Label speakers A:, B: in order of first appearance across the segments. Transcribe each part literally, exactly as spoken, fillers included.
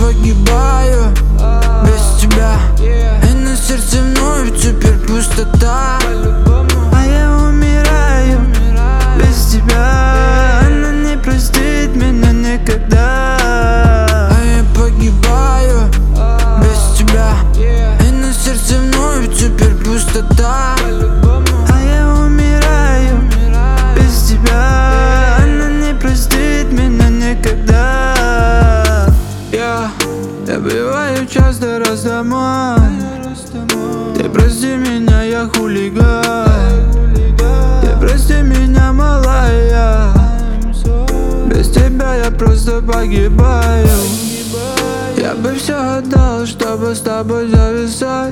A: погибаю без тебя, и на сердце вновь теперь пустота. А я умираю без тебя, она не простит меня никогда. А я погибаю без тебя, и на сердце вновь теперь пустота. А я умираю без тебя, она не простит меня никогда. Я, я бываю часто раз домой. Ты прости меня, я хулиган. Ты прости меня, малая. Без тебя я просто погибаю. Я бы все отдал, чтобы с тобой зависать.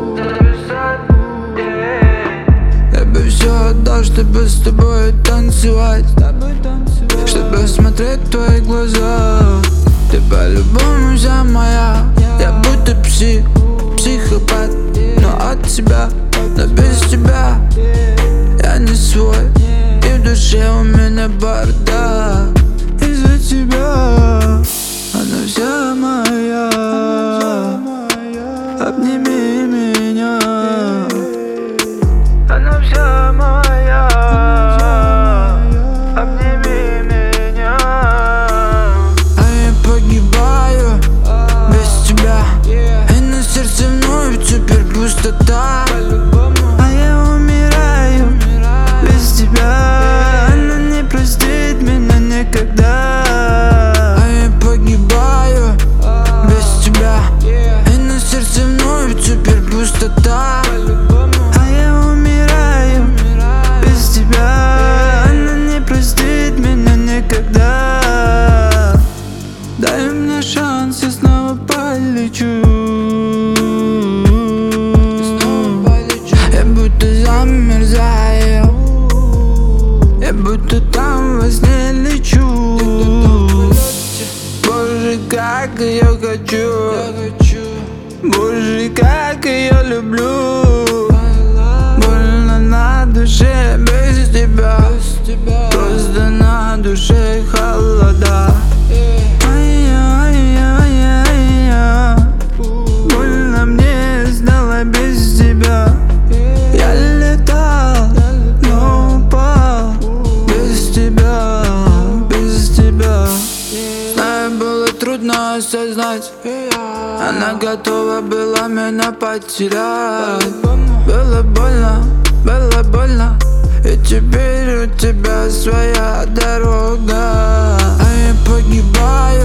A: Я бы все отдал, чтобы с тобой танцевать, чтобы смотреть в твои глаза. Ты по-любому вся моя. Я будто псих, психопат, но от тебя, но без тебя я не свой, и в душе у меня бардак. Из-за тебя она вся моя. Обними меня, она вся моя. Обними меня. А я погибаю без тебя, и на сердце вновь теперь пустота. А я умираю без тебя, она не простит меня никогда. А я погибаю без тебя, и на сердце вновь теперь пустота. А я умираю без тебя, она не простит меня никогда. Дай мне шанс, я снова полечу. Я будто замерзаю, я будто там во сне лечу. Боже, как ее хочу, боже, как ее люблю. Больно на душе без тебя, просто на душе холода. Ай-яй-яй-яй-яй, больно мне стало без тебя. Я летал, но упал без тебя, без тебя. Знаю, было трудно осознать, она готова была меня потерять. Было больно, было больно, и теперь у тебя своя дорога. А я погибаю